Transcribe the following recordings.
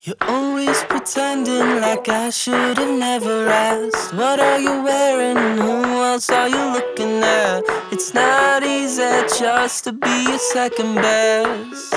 You're always pretending like I should have never asked. What are you wearing and who else are you looking at? It's not easy just to be a second best.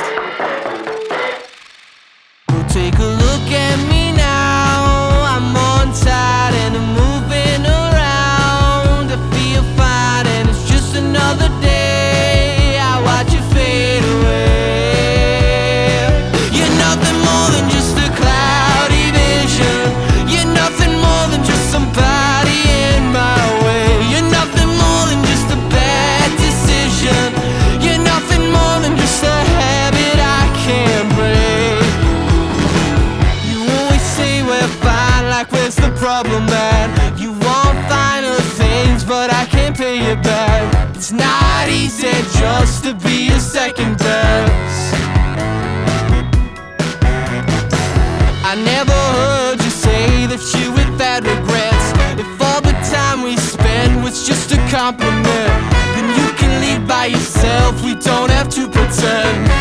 Well, take a look at me now. I'm on side and I'm moving around. I feel fine and it's just another day. I watch you fade away. You're nothing more than just a cloudy vision. You're nothing more than just somebody in my way. You're nothing more than just a bad decision. You're nothing more than just a habit I can't break. You always say we're fine, like where's the problem, man? You want finer things, but I can't pay you back. It's not easy just to be a second best. I never heard you say that you had bad regrets. If all the time we spend was just a compliment, then you can leave by yourself, we don't have to pretend.